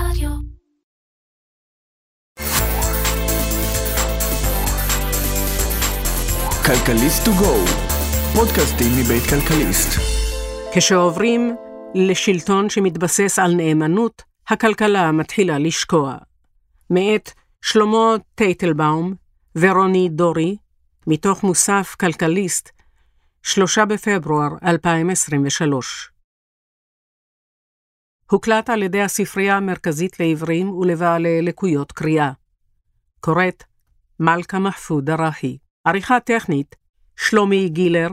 רדיו. כלכליסט טו גו, פודקאסטים מבית כלכליסט. כשעוברים לשלטון שמתבסס על נאמנות, הכלכלה מתחילה לשקוע. מאת שלמה טייטלבאום ורוני דורי, מתוך מוסף כלכליסט, 3 בפברואר 2023. הוקלט על ידי הספרייה המרכזית לעיוורים ולבעלי לקויות קריאה. קוראת מלכה מחפוד דרחי. עריכה טכנית שלומי גילר.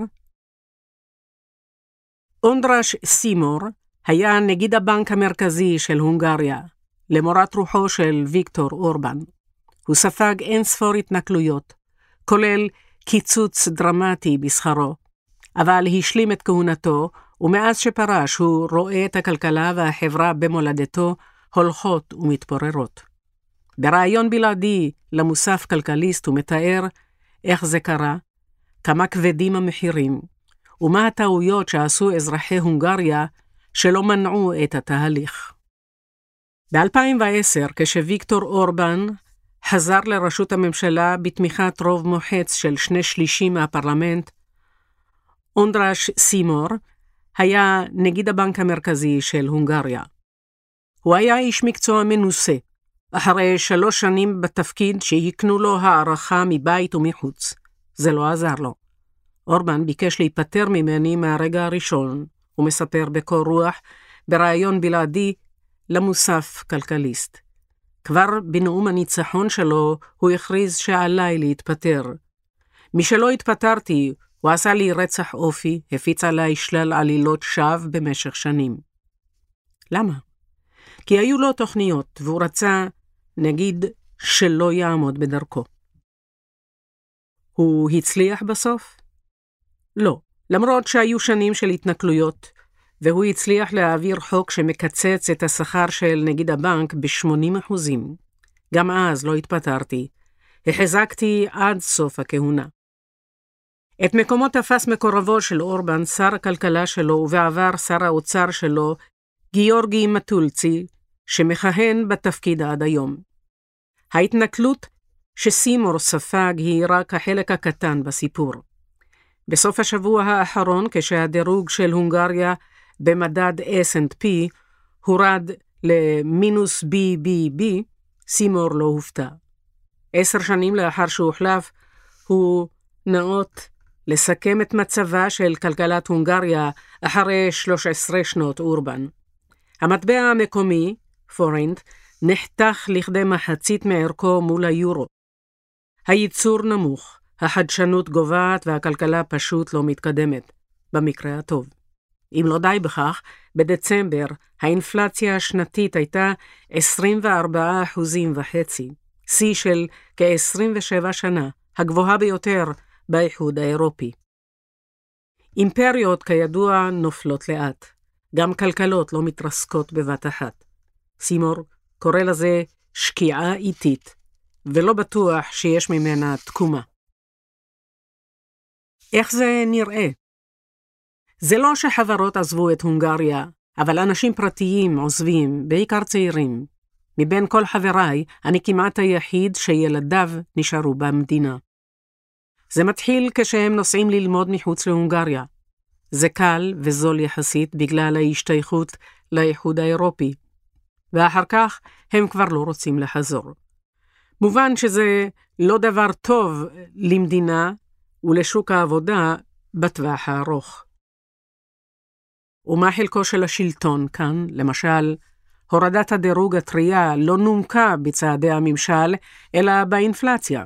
אונדרש סימור היה נגיד הבנק המרכזי של הונגריה, למורת רוחו של ויקטור אורבן. הוא ספג אין ספור התנכלויות, כולל קיצוץ דרמטי בשכרו, אבל השלים את כהונתו, ומאז שפרש הוא רואה את הכלכלה והחברה במולדתו הולכות ומתפוררות. ברעיון בלעדי למוסף כלכליסט הוא מתאר איך זה קרה, כמה כבדים המחירים, ומה הטעויות שעשו אזרחי הונגריה שלא מנעו את התהליך. ב-2010, כשוויקטור אורבן חזר לראשות הממשלה בתמיכת רוב מוחץ של 2/3 מהפרלמנט, אונדרש סימור היה נגיד הבנק המרכזי של הונגריה. הוא היה איש מקצוע מנוסה, אחרי 3 שנים בתפקיד שהקנו לו הערכה מבית ומחוץ. זה לא עזר לו. אורבן ביקש להיפטר ממני מהרגע הראשון, הוא מספר בקור רוח, ברעיון בלעדי למוסף כלכליסט. כבר בנאום הניצחון שלו הוא הכריז שעליי להתפטר. משלא התפטרתי, הוא עשה לי רצח אופי, הפיץ עליי שלל עלילות שווא במשך שנים. למה? כי היו לו תוכניות, והוא רצה, נגיד, שלא יעמוד בדרכו. הוא הצליח בסוף? לא, למרות שהיו שנים של התנכלויות, והוא הצליח להעביר חוק שמקצץ את השכר של נגיד הבנק ב-80%. גם אז לא התפטרתי, החזקתי עד סוף הכהונה. את מקומו תפס מקורבו של אורבן, שר הכלכלה שלו, ובעבר שר האוצר שלו, גיאורגי מטולצי, שמכהן בתפקיד עד היום. ההתנכלות שסימור ספג היא רק החלק הקטן בסיפור. בסוף השבוע האחרון, כשהדירוג של הונגריה במדד S&P הורד למינוס BBB, סימור לא הופתע. 10 שנים לאחר שהוחלף, הוא נאות לסכם את מצבה של כלכלת הונגריה אחרי 13 שנות אורבן. המטבע המקומי, פורנט, נחתך לכדי מחצית מערכו מול היורו. הייצור נמוך, החדשנות גובעת והכלכלה פשוט לא מתקדמת, במקרה הטוב. אם לא די בכך, בדצמבר האינפלציה השנתית הייתה 24.5%, שיא של כ-27 שנה, הגבוהה ביותר באיחוד האירופי. אימפריות כידוע נופלות לאט, גם כלכלות לא מתרסקות בבת אחת. סימור קורא לזה שקיעה איטית, ולא בטוח שיש ממנה תקומה. איך זה נראה? זה לא שחברות עזבו את הונגריה, אבל אנשים פרטיים עוזבים, בעיקר צעירים. מבין כל חבריי, אני כמעט היחיד שילדיו נשארו במדינה. זה מתחיל כשהם נוסעים ללמוד מחוץ להונגריה. זה קל וזול יחסית בגלל ההשתייכות לאיחוד האירופי. ואחר כך הם כבר לא רוצים לחזור. מובן שזה לא דבר טוב למדינה ולשוק העבודה בטווח הארוך. ומה חלקו של השלטון כאן? למשל, הורדת הדירוג הטריה לא נומקה בצעדי הממשל, אלא באינפלציה.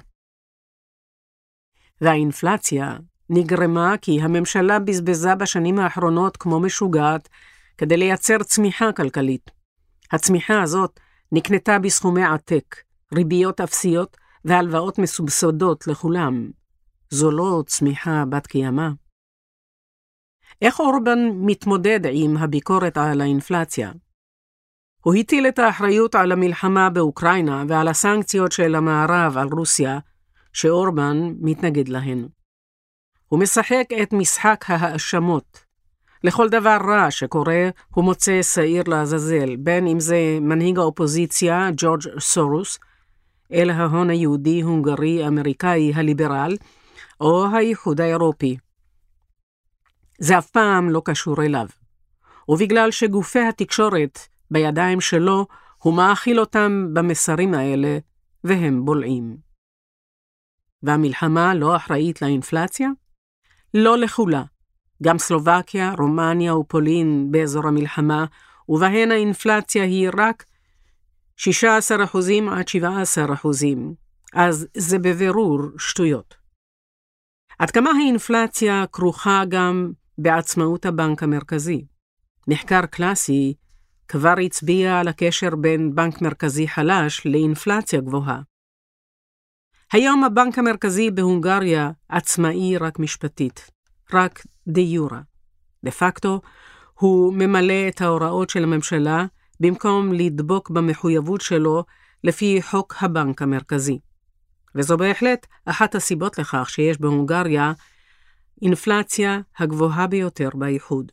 והאינפלציה נגרמה כי הממשלה בזבזה בשנים האחרונות כמו משוגעת כדי לייצר צמיחה כלכלית. הצמיחה הזאת נקנתה בסכומי עתק, ריביות אפסיות והלוואות מסובסדות לכולם. זו לא צמיחה בת קיימא. איך אורבן מתמודד עם הביקורת על האינפלציה? הוא הטיל את האחריות על המלחמה באוקראינה ועל הסנקציות של המערב על רוסיה, שאורבן מתנגד להן. הוא משחק את משחק ההאשמות. לכל דבר רע שקורה הוא מוצא שעיר לעזאזל, בין אם זה מנהיג האופוזיציה ג'ורג' סורוס, אל ההון היהודי-הונגרי-אמריקאי הליברל, או האיחוד האירופי. זה אף פעם לא קשור אליו. ובגלל שגופי התקשורת בידיים שלו, הוא מאכיל אותם במסרים האלה, והם בולעים. והמלחמה לא אחראית לאינפלציה? לא לכולה. גם סלובקיה, רומניה ופולין באזור המלחמה, ובהן האינפלציה היא רק 16% עד 17%. אז זה בבירור שטויות. עד כמה האינפלציה כרוכה גם בעצמאות הבנק המרכזי? מחקר קלאסי כבר הצביע על הקשר בין בנק מרכזי חלש לאינפלציה גבוהה. היום הבנק המרכזי בהונגריה עצמאי רק משפטית, רק דה יורה. דה פקטו הוא ממלא את ההוראות של הממשלה במקום לדבוק במחויבות שלו לפי חוק הבנק המרכזי. וזו בהחלט אחת הסיבות לכך שיש בהונגריה אינפלציה הגבוהה ביותר באיחוד.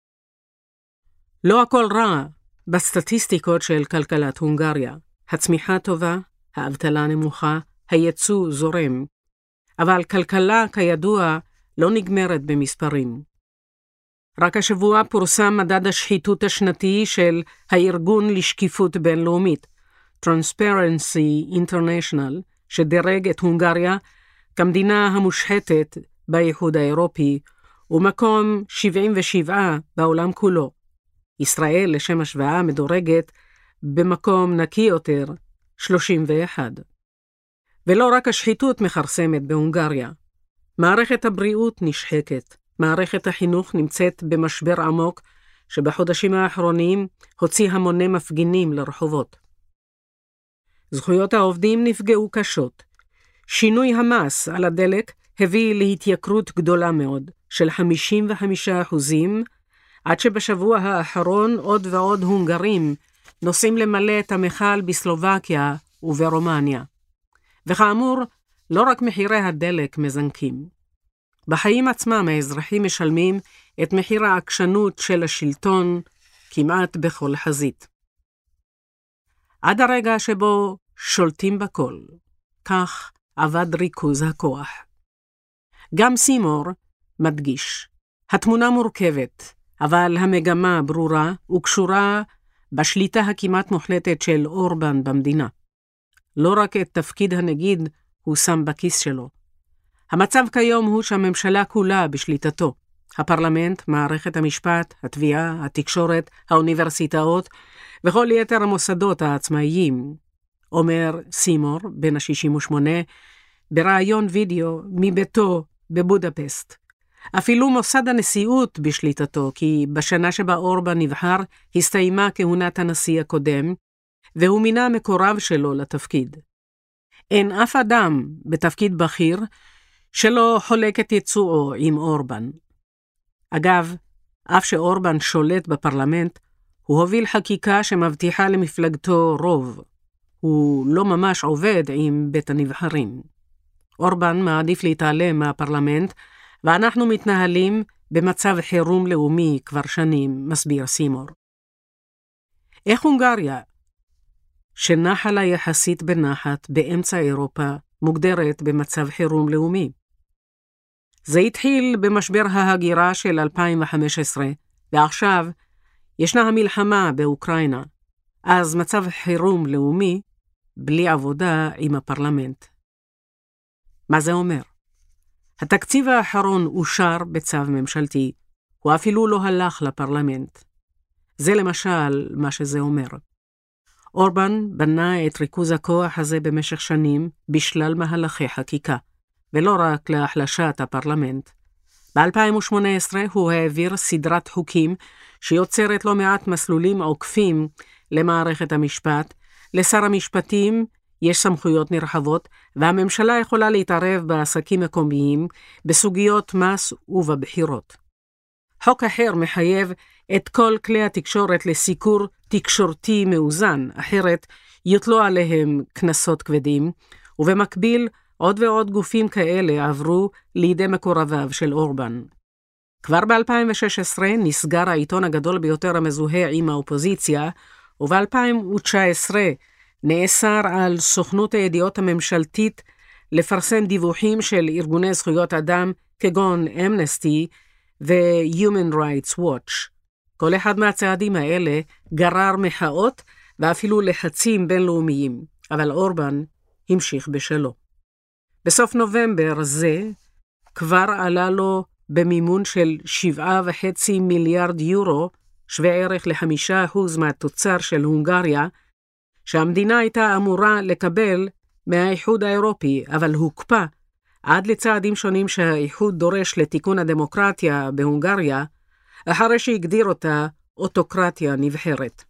לא הכל רע בסטטיסטיקות של כלכלת הונגריה. הצמיחה טובה, האבטלה נמוכה, הייצוא זורם. אבל כלכלה, כידוע, לא נגמרת במספרים. רק השבוע פורסם מדד השחיתות השנתי של הארגון לשקיפות בינלאומית, Transparency International, שדירג את הונגריה כמדינה המושחתת באיחוד האירופי, ומקום 77 בעולם כולו. ישראל, לשם השוואה, מדורגת במקום נקי יותר, 31. ולא רק השחיתות מכרסמת בהונגריה. מערכת הבריאות נשחקת. מערכת החינוך נמצאת במשבר עמוק, שבחודשים האחרונים הוציא המוני מפגינים לרחובות. זכויות העובדים נפגעו קשות. שינוי המס על הדלק הביא להתייקרות גדולה מאוד, של 55%, עד שבשבוע האחרון עוד ועוד הונגרים נוסעים למלא את המכל בסלובקיה וברומניה. וכאמור, לא רק מחירי הדלק מזנקים. בחיים עצמם האזרחים משלמים את מחיר העקשנות של השלטון כמעט בכל חזית. עד הרגע שבו שולטים בכל, כך עבד ריכוז הכוח. גם סימור מדגיש, התמונה מורכבת, אבל המגמה ברורה וקשורה בשליטה הכמעט מוחלטת של אורבן במדינה. לא רק את תפקיד הנגיד הוא שם בכיס שלו. המצב כיום הוא שהממשלה כולה בשליטתו. הפרלמנט, מערכת המשפט, התביעה, התקשורת, האוניברסיטאות וכל יתר המוסדות העצמאיים, אומר סימור, בן ה-68, ברעיון וידאו מביתו בבודפסט. אפילו מוסד הנשיאות בשליטתו, כי בשנה שבה אורבן נבחר הסתיימה כהונת הנשיא הקודם, והוא מינה מקורב שלו לתפקיד. אין אף אדם בתפקיד בכיר שלא חולק את יצואו עם אורבן. אגב, אף שאורבן שולט בפרלמנט, הוא הוביל חקיקה שמבטיחה למפלגתו רוב. הוא לא ממש עובד עם בית הנבחרים. אורבן מעדיף להתעלם מהפרלמנט, ואנחנו מתנהלים במצב חירום לאומי כבר שנים, מסביר סימור. איך הונגריה, שנחה לה יחסית בנחת באמצע אירופה, מוגדרת במצב חירום לאומי? זה התחיל במשבר ההגירה של 2015, ועכשיו ישנה המלחמה באוקראינה, אז מצב חירום לאומי בלי עבודה עם הפרלמנט. מה זה אומר? התקציב האחרון אושר בצו ממשלתי, הוא אפילו לא הלך לפרלמנט. זה למשל מה שזה אומר. אורבן בנה את ריכוז הכוח הזה במשך שנים בשלל מהלכי חקיקה, ולא רק להחלשת הפרלמנט. ב-2018 הוא העביר סדרת חוקים שיוצרת לא מעט מסלולים עוקפים למערכת המשפט. לשר המשפטים יש סמכויות נרחבות, והממשלה יכולה להתערב בעסקים מקומיים, בסוגיות מס ובבחירות. חוק אחר מחייב את כל כלי התקשורת לסיקור תקשורתי מאוזן, אחרת יוטלו עליהם קנסות כבדים, ובמקביל עוד ועוד גופים כאלה עברו לידי מקורביו של אורבן. כבר ב-2016 נסגר העיתון הגדול ביותר המזוהה עם האופוזיציה, וב-2019 נאסר על סוכנות הידיעות הממשלתית לפרסם דיווחים של ארגוני זכויות אדם כגון אמנסטי ו-Human Rights Watch. כל אחד מהצעדים האלה גרר מחאות ואפילו לחצים בינלאומיים, אבל אורבן המשיך בשלו. בסוף נובמבר זה כבר עלה לו במימון של 7.5 מיליארד יורו, שווה ערך ל5% מהתוצר של הונגריה, שהמדינה הייתה אמורה לקבל מהאיחוד האירופי, אבל הוקפא עד לצעדים שונים שהאיחוד דורש לתיקון הדמוקרטיה בהונגריה, אחרי שהגדיר אותה אוטוקרטיה נבחרת.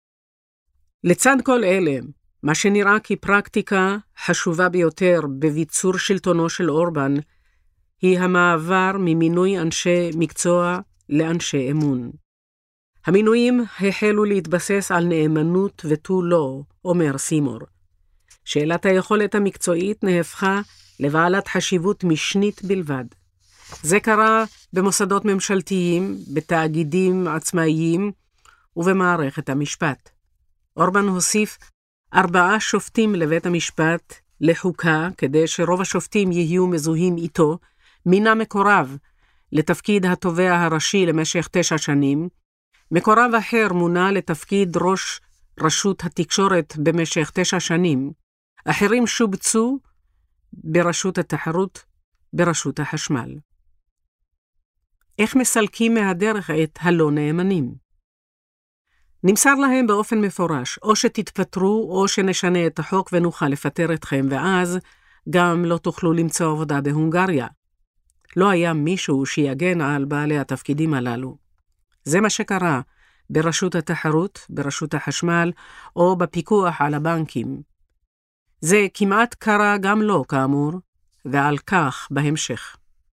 לצד כל אלה, מה שנראה כפרקטיקה חשובה ביותר בביצור שלטונו של אורבן, היא המעבר ממינוי אנשי מקצוע לאנשי אמון. המינויים החלו להתבסס על נאמנות ותו לא, אומר סימור. שאלת היכולת המקצועית נהפכה לבעלת חשיבות משנית בלבד. זה קרה במוסדות ממשלתיים, בתאגידים עצמאיים ובמערכת המשפט. אורבן הוסיף 4 שופטים לבית המשפט לחוקה, כדי שרוב השופטים יהיו מזוהים איתו, מינה מקורב לתפקיד התובע הראשי למשך 9 שנים, מקורב אחר מונה לתפקיד ראש רשות התקשורת במשך 9 שנים, אחרים שובצו ברשות התחרות, ברשות החשמל. איך מסלקים מהדרך את הלא נאמנים? נמסר להם באופן מפורש, או שתתפטרו או שנשנה את החוק ונוכל לפטר אתכם, ואז גם לא תוכלו למצוא עבודה בהונגריה. לא היה מישהו שיגן על בעלי התפקידים הללו. זה מה שקרה ברשות התחרות, ברשות החשמל או בפיקוח על הבנקים. זה כמעט קרה גם לא, כאמור, ועל כך בהמשך.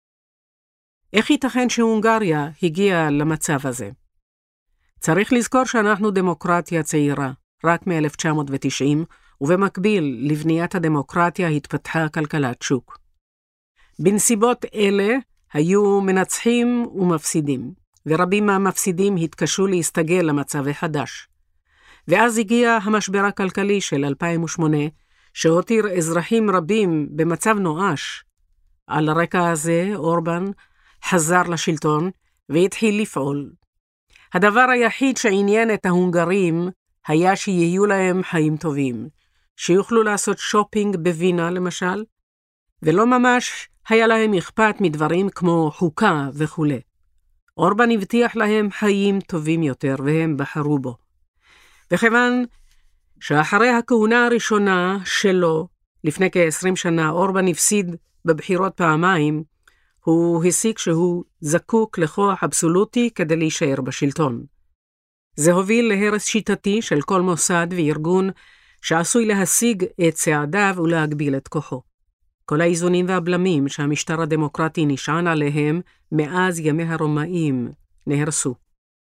איך ייתכן שהונגריה הגיעה למצב הזה? צריך לזכור שאנחנו דמוקרטיה צעירה, רק מ-1990, ובמקביל לבניית הדמוקרטיה התפתחה כלכלת שוק. בנסיבות אלה היו מנצחים ומפסידים, ורבים מהמפסידים התקשו להסתגל למצב החדש. ואז הגיע המשבר הכלכלי של 2008, שהותיר אזרחים רבים במצב נואש. על הרקע הזה אורבן חזר לשלטון והתחיל לפעול. הדבר היחיד שעניין את ההונגרים היה שיהיו להם חיים טובים, שיוכלו לעשות שופינג בווינה למשל, ולא ממש היה להם אכפת מדברים כמו חוקה וכו'. אורבן הבטיח להם חיים טובים יותר והם בחרו בו. וכיוון שאחרי הכהונה הראשונה שלו, לפני כ-20 שנה, אורבן הפסיד בבחירות פעמיים, הוא הסיק שהוא זקוק לכוח אבסולוטי כדי להישאר בשלטון. זה הוביל להרס שיטתי של כל מוסד וארגון שעשוי להשיג את צעדיו ולהגביל את כוחו. כל האיזונים והבלמים שהמשטר הדמוקרטי נשען עליהם מאז ימי הרומאים נהרסו.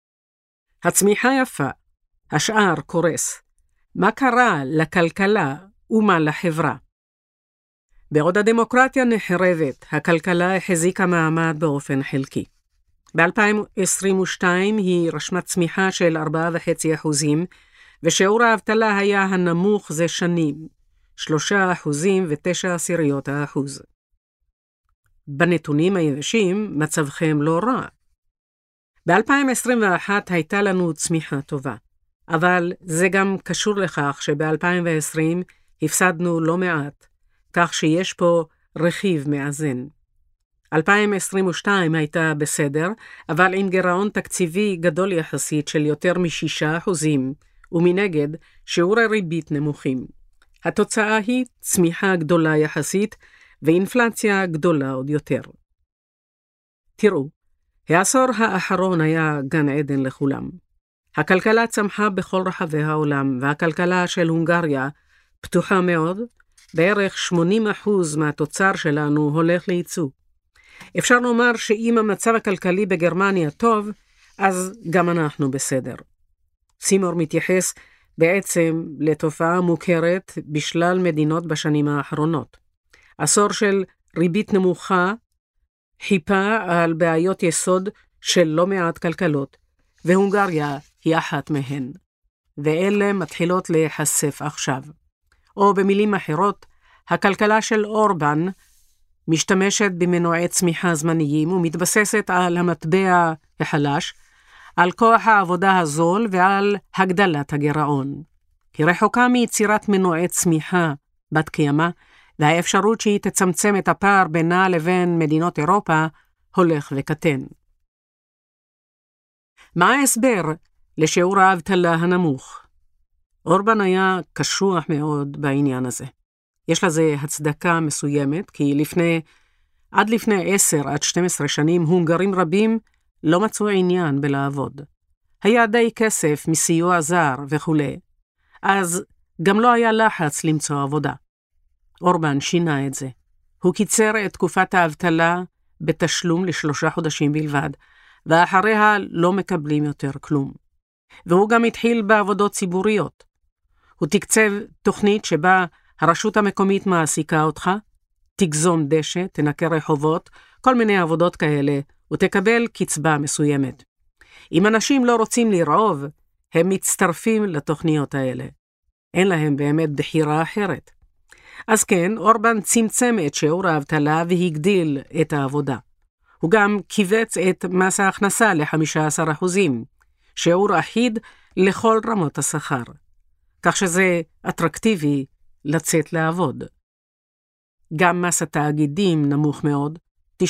הצמיחה יפה, השאר קורס. מה קרה לכלכלה ומה לחברה? בעוד הדמוקרטיה נחרבת, הכלכלה החזיקה מעמד באופן חלקי. ב-2022 היא רשמה צמיחה של 4.5%, ושיעור האבטלה היה הנמוך זה שנים, 3.9%. בנתונים היבשים מצבכם לא רע. ב-2021 הייתה לנו צמיחה טובה, אבל זה גם קשור לכך שב-2020 הפסדנו לא מעט, כך שיש פה רכיב מאזן. 2022 הייתה בסדר, אבל עם גירעון תקציבי גדול יחסית של יותר מ6%, ומנגד שיעורי ריבית נמוכים. התוצאה היא צמיחה גדולה יחסית, ואינפלציה גדולה עוד יותר. תראו, העשור האחרון היה גן עדן לכולם. הכלכלה צמחה בכל רחבי העולם, והכלכלה של הונגריה פתוחה מאוד, בערך 80% מהתוצר שלנו הולך לייצוא. אפשר לומר שאם המצב הכלכלי בגרמניה טוב, אז גם אנחנו בסדר. סימור מתייחס בעצם לתופעה מוכרת בשלל מדינות בשנים האחרונות. עשור של ריבית נמוכה חיפה על בעיות יסוד של לא מעט כלכלות, והונגריה היא אחת מהן. ואלה מתחילות להיחשף עכשיו. או במילים אחרות, הכלכלה של אורבן משתמשת במנועי צמיחה זמניים ומתבססת על המטבע החלש, על כוח העבודה הזול ועל הגדלת הגירעון. היא רחוקה מיצירת מנועי צמיחה בת קיימא, והאפשרות שהיא תצמצם את הפער בינה לבין מדינות אירופה הולך וקטן. מה ההסבר לשיעור האבטלה הנמוך? אורבן היה קשוח מאוד בעניין הזה. יש לזה הצדקה מסוימת, כי עד לפני 10 עד 12 שנים הונגרים רבים לא מצאו עניין בלעבוד. היה די כסף מסיוע זר וכו'. אז גם לא היה לחץ למצוא עבודה. אורבן שינה את זה. הוא קיצר את תקופת האבטלה בתשלום ל3 חודשים בלבד, ואחריה לא מקבלים יותר כלום. והוא גם התחיל בעבודות ציבוריות. הוא תקצב תוכנית שבה הרשות המקומית מעסיקה אותך, תגזום דשא, תנקה רחובות, כל מיני עבודות כאלה, ותקבל קצבה מסוימת. אם אנשים לא רוצים לרעוב, הם מצטרפים לתוכניות האלה. אין להם באמת בחירה אחרת. אז כן, אורבן צמצם את שיעור האבטלה והגדיל את העבודה. הוא גם קיבץ את מס ההכנסה ל-15%, שיעור אחיד לכל רמות השכר, כך שזה אטרקטיבי לצאת לעבוד. גם מס התאגידים נמוך מאוד, 9%.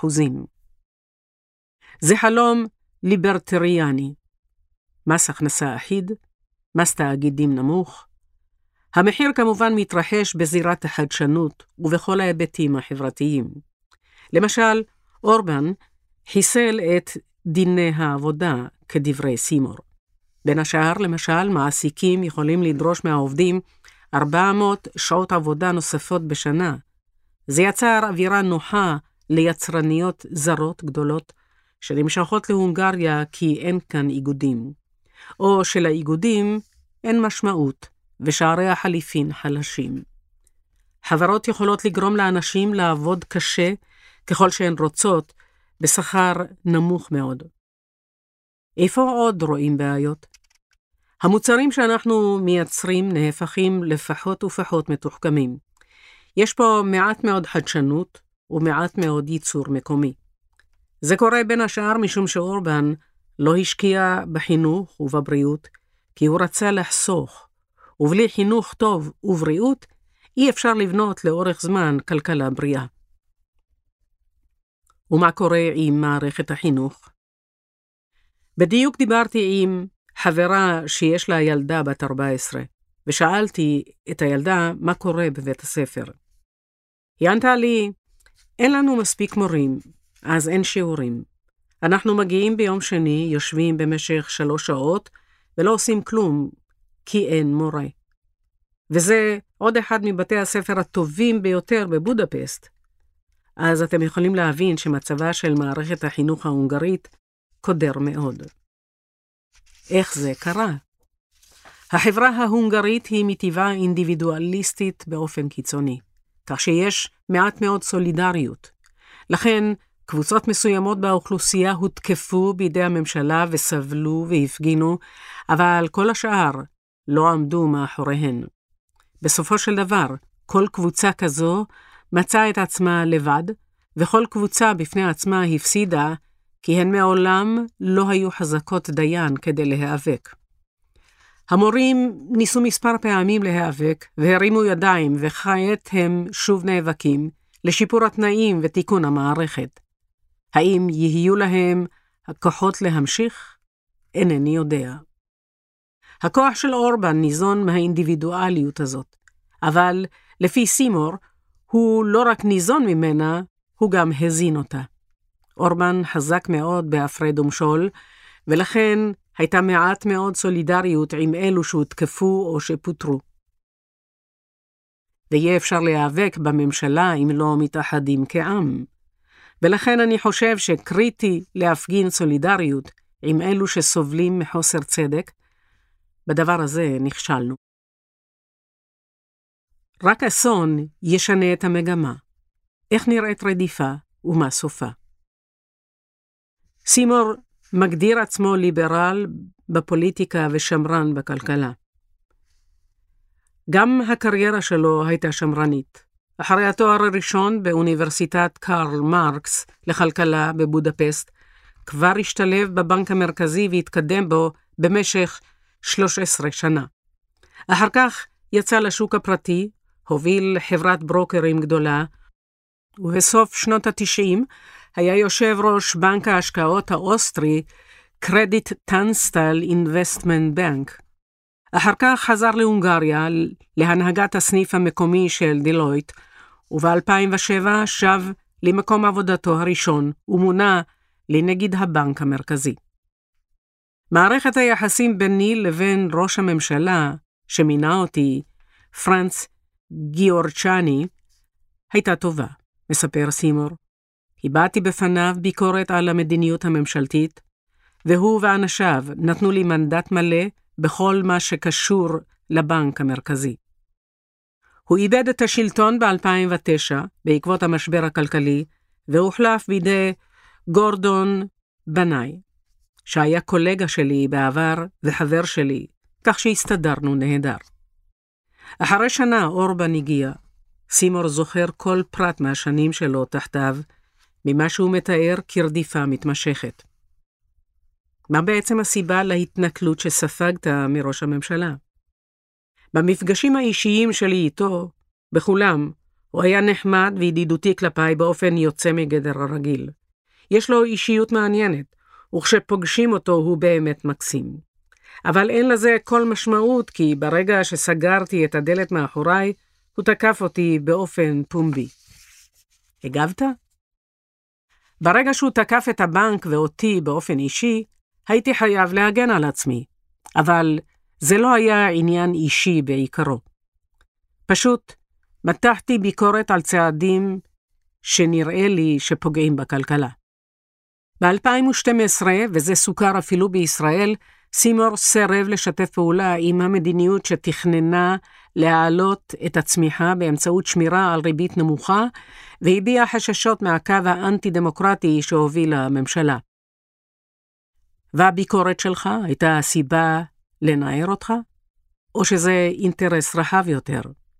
זה חלום ליברטריאני. מס הכנסה אחיד, מס תאגידים נמוך. המחיר כמובן מתרחש בזירת החדשנות ובכל ההיבטים החברתיים. למשל, אורבן חיסל את דיני העבודה כדברי סימור. בין השאר, למשל, מעסיקים יכולים לדרוש מהעובדים 400 שעות עבודה נוספות בשנה. זה יצר אווירה נוחה ליצרניות זרות גדולות שנמשכות להונגריה כי אין כאן איגודים. או שלאיגודים אין משמעות ושערי החליפין חלשים. חברות יכולות לגרום לאנשים לעבוד קשה ככל שהן רוצות בשכר נמוך מאוד. איפה עוד רואים בעיות? המוצרים שאנחנו מייצרים נהפכים לפחות ופחות מתוחכמים. יש פה מעט מאוד חדשנות ומעט מאוד ייצור מקומי. זה קורה בין השאר משום שאורבן לא השקיע בחינוך ובבריאות, כי הוא רצה לחסוך, ובלי חינוך טוב ובריאות אי אפשר לבנות לאורך זמן כלכלה בריאה. ומה קורה עם מערכת החינוך? בדיוק דיברתי עם חברה שיש לה ילדה בת 14, ושאלתי את הילדה מה קורה בבית הספר. היא ענתה לי, אין לנו מספיק מורים, אז אין שיעורים. אנחנו מגיעים ביום שני, יושבים במשך 3 שעות, ולא עושים כלום, כי אין מורה. וזה עוד אחד מבתי הספר הטובים ביותר בבודפסט. אז אתם יכולים להבין שמצבה של מערכת החינוך ההונגרית קודר מאוד. איך זה קרה? החברה ההונגרית היא מטבעה אינדיבידואליסטית באופן קיצוני, כך שיש מעט מאוד סולידריות. לכן, קבוצות מסוימות באוכלוסייה הותקפו בידי הממשלה וסבלו והפגינו, אבל כל השאר לא עמדו מאחוריהן. בסופו של דבר, כל קבוצה כזו מצאה את עצמה לבד, וכל קבוצה בפני עצמה הפסידה, כי הן מעולם לא היו חזקות דיין כדי להיאבק. המורים ניסו מספר פעמים להיאבק, והרימו ידיים, וכעת הם שוב נאבקים לשיפור התנאים ותיקון המערכת. האם יהיו להם הכוחות להמשיך? אינני יודע. הכוח של אורבן ניזון מהאינדיבידואליות הזאת, אבל לפי סימור, הוא לא רק ניזון ממנה, הוא גם הזין אותה. אורבן חזק מאוד בהפרד ומשול, ולכן הייתה מעט מאוד סולידריות עם אלו שהותקפו או שפוטרו. ויהיה אפשר להיאבק בממשלה אם לא מתאחדים כעם. ולכן אני חושב שקריטי להפגין סולידריות עם אלו שסובלים מחוסר צדק. בדבר הזה נכשלנו. רק אסון ישנה את המגמה. איך נראית רדיפה ומה סופה? סימור מגדיר עצמו ליברל בפוליטיקה ושמרן בכלכלה. גם הקריירה שלו הייתה שמרנית. אחרי התואר הראשון באוניברסיטת קרל מרקס לכלכלה בבודפסט, כבר השתלב בבנק המרכזי והתקדם בו במשך 13 שנה. אחר כך יצא לשוק הפרטי, הוביל חברת ברוקרים גדולה, ובסוף שנות ה-90 היה יושב ראש בנק ההשקעות האוסטרי, קרדיט טנסטל אינבסטמנט בנק. אחר כך חזר להונגריה להנהגת הסניף המקומי של דלויט, וב-2007 שב למקום עבודתו הראשון ומונה לנגיד הבנק המרכזי. מערכת היחסים ביני לבין ראש הממשלה, שמינה אותי, פרנץ גיאורצ'ני, הייתה טובה, מספר סימור. הבעתי בפניו ביקורת על המדיניות הממשלתית, והוא ואנשיו נתנו לי מנדט מלא בכל מה שקשור לבנק המרכזי. הוא איבד את השלטון ב-2009 בעקבות המשבר הכלכלי, והוחלף בידי גורדון בנאי, שהיה קולגה שלי בעבר וחבר שלי, כך שהסתדרנו נהדר. אחרי שנה אורבן הגיע. סימור זוכר כל פרט מהשנים שלו תחתיו, ממה שהוא מתאר כרדיפה מתמשכת. מה בעצם הסיבה להתנכלות שספגת מראש הממשלה? במפגשים האישיים שלי איתו, בכולם, הוא היה נחמד וידידותי כלפיי באופן יוצא מגדר הרגיל. יש לו אישיות מעניינת, וכשפוגשים אותו הוא באמת מקסים. אבל אין לזה כל משמעות, כי ברגע שסגרתי את הדלת מאחוריי, הוא תקף אותי באופן פומבי. הגבת? ברגע שהוא תקף את הבנק ואותי באופן אישי, הייתי חייב להגן על עצמי. אבל זה לא היה עניין אישי בעיקרו. פשוט מתחתי ביקורת על צעדים שנראה לי שפוגעים בכלכלה. ב-2012, וזה סוכר אפילו בישראל, סימור סרב לשתף פעולה עם המדיניות שתכננה להעלות את הצמיחה באמצעות שמירה על ריבית נמוכה, והביע חששות מהקו האנטי-דמוקרטי שהובילה הממשלה. והביקורת שלך הייתה הסיבה לנער אותך? או שזה אינטרס רחב יותר?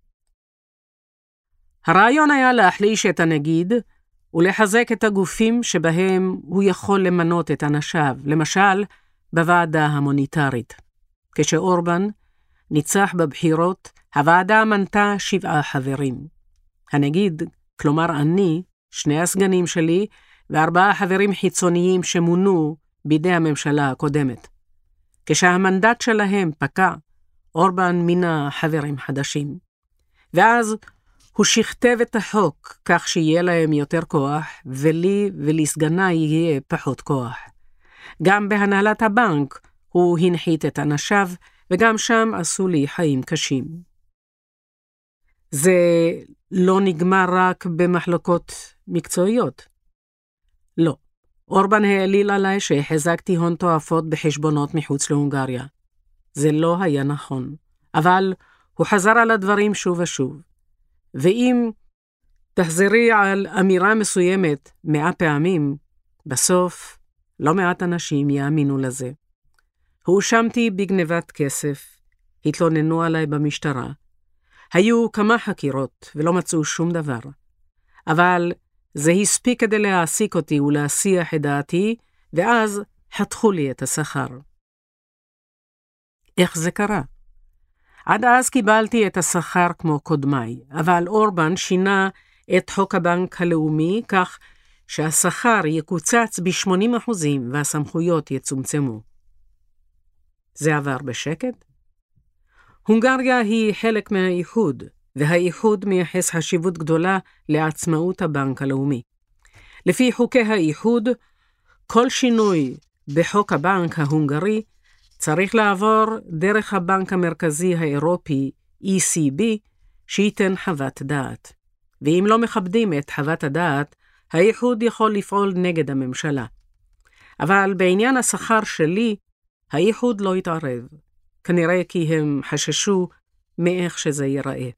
הרעיון היה להחליש את הנגיד ולחזק את הגופים שבהם הוא יכול למנות את אנשיו, למשל בוועדה המוניטרית. כשאורבן ניצח בבחירות, הוועדה מנתה 7 חברים. הנגיד, כלומר אני, 2 הסגנים שלי ו4 חברים חיצוניים שמונו בידי הממשלה הקודמת. כשהמנדט שלהם פקע, אורבן מינה חברים חדשים. ואז הוא שכתב את החוק כך שיהיה להם יותר כוח, ולי ולסגנה יהיה פחות כוח. גם בהנהלת הבנק הוא הנחית את אנשיו, וגם שם עשו לי חיים קשים. זה לא נגמר רק במחלוקות מקצועיות. לא. אורבן העליל עליי שהחזקתי הון תועפות בחשבונות מחוץ להונגריה. זה לא היה נכון, אבל הוא חזר על הדברים שוב ושוב. ואם תחזרי על אמירה מסוימת 100 פעמים, בסוף לא מעט אנשים יאמינו לזה. הואשמתי בגנבת כסף, התלוננו עליי במשטרה. היו כמה חקירות ולא מצאו שום דבר. אבל זה הספיק כדי להעסיק אותי ולהסיח את דעתי, ואז חתכו לי את השכר. איך זה קרה? עד אז קיבלתי את השכר כמו קודמיי, אבל אורבן שינה את חוק הבנק הלאומי כך שהשכר יקוצץ ב-80% והסמכויות יצומצמו. זה עבר בשקט? הונגריה היא חלק מהאיחוד, והאיחוד מייחס חשיבות גדולה לעצמאות הבנק הלאומי. לפי חוקי האיחוד, כל שינוי בחוק הבנק ההונגרי צריך לעבור דרך הבנק המרכזי האירופי, ECB, שייתן חוות דעת. ואם לא מכבדים את חוות הדעת, האיחוד יכול לפעול נגד הממשלה. אבל בעניין השכר שלי, האיחוד לא התערב. כנראה כי הם חששו מאיך שזה ייראה.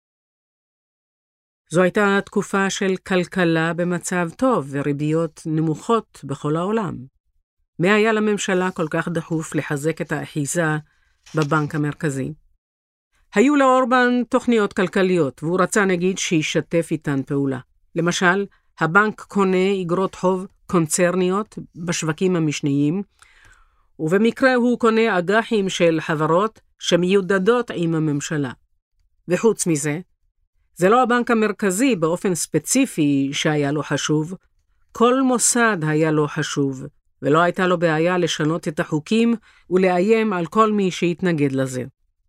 זו הייתה תקופה של כלכלה במצב טוב וריביות נמוכות בכל העולם. מה היה לממשלה כל כך דחוף לחזק את האחיזה בבנק המרכזי? היו לאורבן תוכניות כלכליות, והוא רצה נגיד שישתף איתן פעולה. למשל, הבנק קונה אגרות חוב קונצרניות בשווקים המשניים, ובמקרה הוא קונה אג"חים של חברות שמיודדות עם הממשלה. וחוץ מזה, זה לא הבנק המרכזי באופן ספציפי שהיה לו חשוב, כל מוסד היה לו חשוב, ולא הייתה לו בעיה לשנות את החוקים ולאיים על כל מי שיתנגד לזה.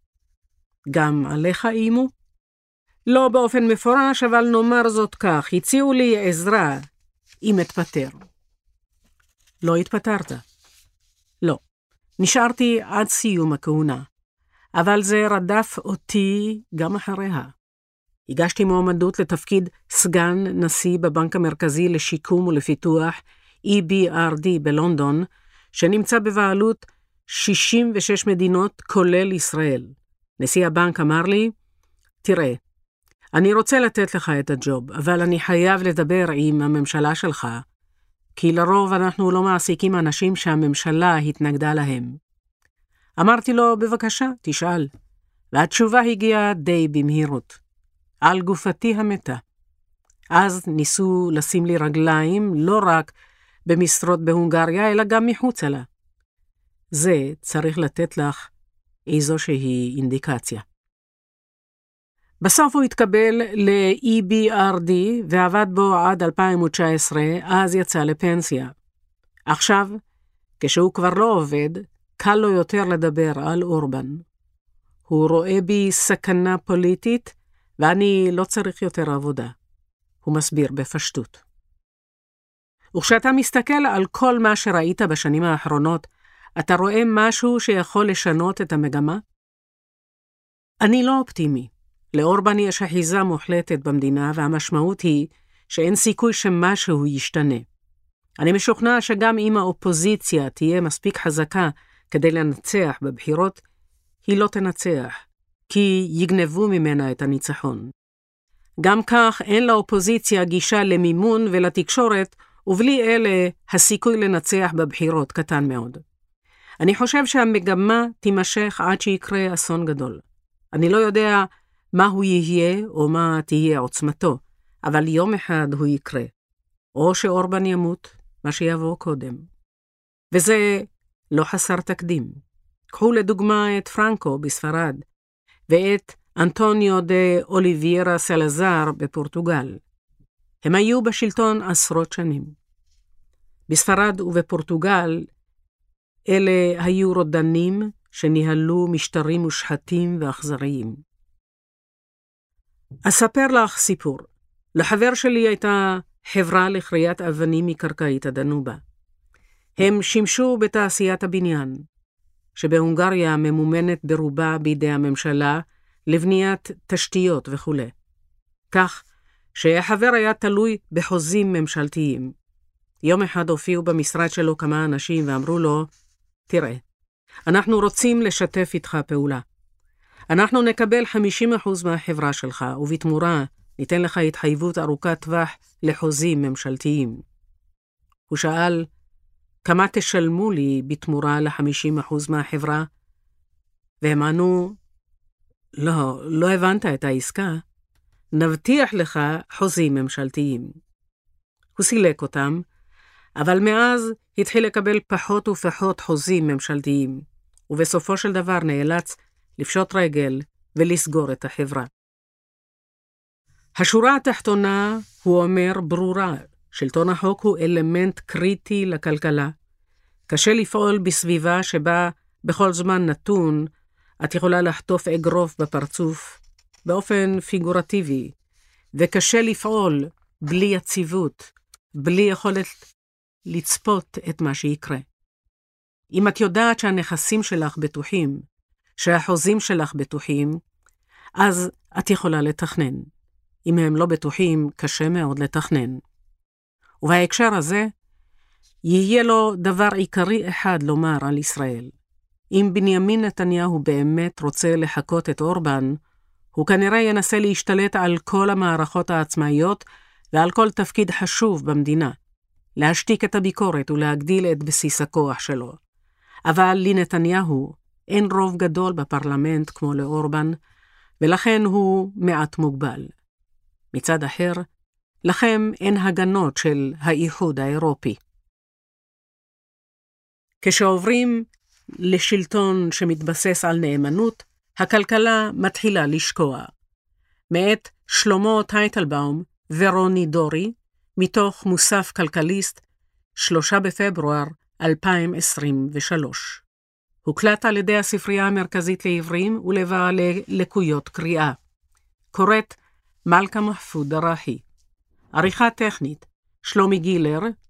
גם עליך אימו? לא באופן מפורש, אבל נאמר זאת כך, הציעו לי עזרה אם אתפטר. לא התפטרת. לא. נשארתי עד סיום הכהונה, אבל זה רדף אותי גם אחריה. הגשתי מועמדות לתפקיד סגן נשיא בבנק המרכזי לשיקום ולפיתוח EBRD בלונדון, שנמצא בבעלות 66 מדינות כולל ישראל. נשיא הבנק אמר לי, תראה, אני רוצה לתת לך את הג'וב, אבל אני חייב לדבר עם הממשלה שלך, כי לרוב אנחנו לא מעסיקים אנשים שהממשלה התנגדה להם. אמרתי לו, בבקשה, תשאל. והתשובה הגיעה די במהירות. על גופתי המתה. אז ניסו לשים לי רגליים, לא רק במשרות בהונגריה, אלא גם מחוצה לה. זה צריך לתת לך איזושהי אינדיקציה. בסוף הוא התקבל ל-EBRD ועבד בו עד 2019, אז יצא לפנסיה. עכשיו, כשהוא כבר לא עובד, קל לו יותר לדבר על אורבן. הוא רואה בי סכנה פוליטית, ואני לא צריך יותר עבודה. הוא מסביר בפשטות. וכשאתה מסתכל על כל מה שראית בשנים האחרונות, אתה רואה משהו שיכול לשנות את המגמה? אני לא אופטימי. לאורבן יש אחיזה מוחלטת במדינה, והמשמעות היא שאין סיכוי שמשהו ישתנה. אני משוכנע שגם אם האופוזיציה תהיה מספיק חזקה כדי לנצח בבחירות, היא לא תנצח, כי יגנבו ממנה את הניצחון. גם כך אין לאופוזיציה גישה למימון ולתקשורת, ובלי אלה הסיכוי לנצח בבחירות קטן מאוד. אני חושב שהמגמה תימשך עד שיקרה אסון גדול. אני לא יודע מה הוא יהיה או מה תהיה עוצמתו, אבל יום אחד הוא יקרה. או שאורבן ימות, מה שיבוא קודם. וזה לא חסר תקדים. קחו לדוגמה את פרנקו בספרד, ואת אנטוניו דה אוליביירה סלזר בפורטוגל. הם היו בשלטון עשרות שנים. בספרד ובפורטוגל, אלה היו רודנים שניהלו משטרים מושחתים ואכזריים. אספר לך סיפור. לחבר שלי הייתה חברה לכריית אבנים מקרקעית הדנובה. הם שימשו בתעשיית הבניין, שבהונגריה ממומנת ברובה בידי הממשלה לבניית תשתיות וכו'. כך שהחבר היה תלוי בחוזים ממשלתיים. יום אחד הופיעו במשרד שלו כמה אנשים ואמרו לו, תראה, אנחנו רוצים לשתף איתך פעולה. אנחנו נקבל 50% מהחברה שלך, ובתמורה ניתן לך התחייבות ארוכת טווח לחוזים ממשלתיים. הוא שאל, כמה תשלמו לי בתמורה ל-50% מהחברה? והם ענו, לא הבנת את העסקה. נבטיח לך חוזים ממשלתיים. הוא סילק אותם, אבל מאז התחיל לקבל פחות ופחות חוזים ממשלתיים, ובסופו של דבר נאלץ לפשוט רגל ולסגור את החברה. השורה התחתונה, הוא אומר, ברורה. שלטון החוק הוא אלמנט קריטי לכלכלה. קשה לפעול בסביבה שבה בכל זמן נתון את יכולה לחטוף אגרוף בפרצוף באופן פיגורטיבי, וקשה לפעול בלי יציבות, בלי יכולת לצפות את מה שיקרה. אם את יודעת שהנכסים שלך בטוחים, שהחוזים שלך בטוחים, אז את יכולה לתכנן. אם הם לא בטוחים, קשה מאוד לתכנן. ובהקשר הזה, יהיה לו דבר עיקרי אחד לומר על ישראל. אם בנימין נתניהו באמת רוצה לחקות את אורבן, הוא כנראה ינסה להשתלט על כל המערכות העצמאיות ועל כל תפקיד חשוב במדינה. להשתיק את הביקורת ולהגדיל את בסיס הכוח שלו. אבל לנתניהו אין רוב גדול בפרלמנט כמו לאורבן, ולכן הוא מעט מוגבל. מצד אחר, לכם אין הגנות של האיחוד האירופי. כשעוברים לשלטון שמתבסס על נאמנות, הכלכלה מתחילה לשקוע. מאת שלמה טייטלבאום ורוני דורי, מתוך מוסף כלכליסט, 3 בפברואר 2023. הוקלט על ידי הספרייה המרכזית לעברים ולבעלי לקויות קריאה. קוראת מלכה מחפוד דרחי. עריכה טכנית, שלומי גילר